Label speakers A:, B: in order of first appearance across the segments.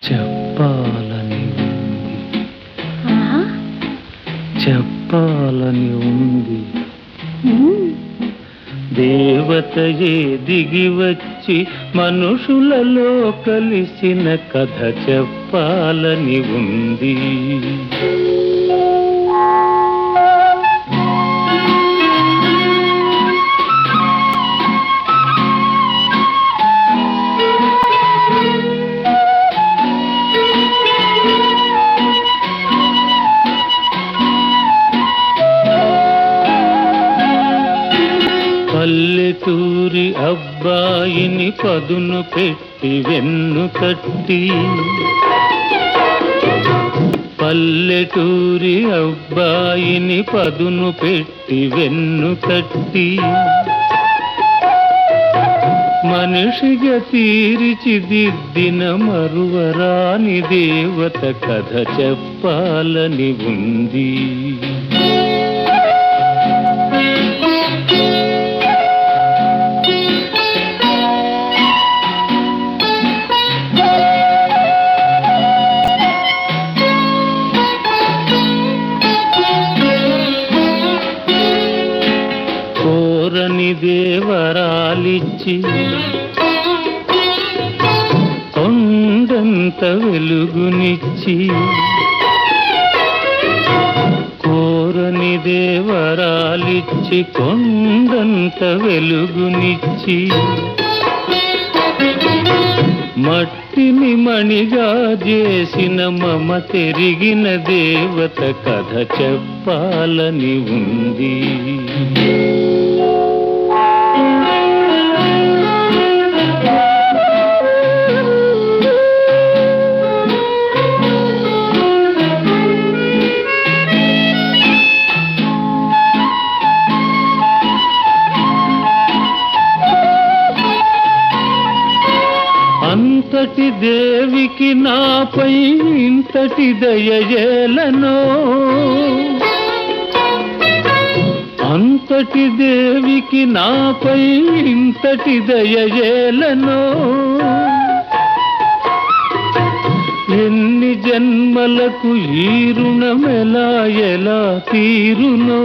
A: చెప్పాలని ఉంది,
B: ఆహా.
A: చెప్పాలని ఉంది.
B: ఉమ్.
A: దేవతయే దిగి వచ్చి మనుషులలో కలిసిన కథ చెప్పాలని ఉంది. పల్లెటూరి అబ్బాయిని పదును పెట్టి వెన్ను తట్టి, పల్లెటూరి అబ్బాయిని పదును పెట్టి వెన్ను తట్టి, మనిషిగా తీర్చిదిద్దిన మరువరాని దేవత కథ చెప్పాలని ఉంది. కోరని దేవరాలిచ్చి కొండంత వెలుగునిచ్చి, కోరని దేవరాలిచ్చి కొండంత వెలుగునిచ్చి, మట్టిని మణిగా చేసిన మమ తెరిగిన దేవత కథ చెప్పాలని ఉంది. అంతటి దేవికి నాపై ఇంతటి దయయేలనో, అంతటి దేవికి నాపై ఇంతటి దయయేలనో, ఎన్ని జన్మలకు ఈ రుణమెలా ఎలా తీరునో.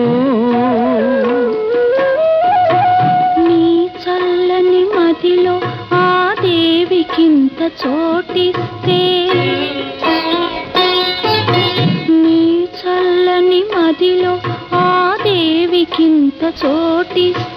B: నీ చల్లని మదిలో ఆ దేవికింత చోటిస్తే, నీ చల్లని మదిలో ఆ దేవికింత చోటిస్తే,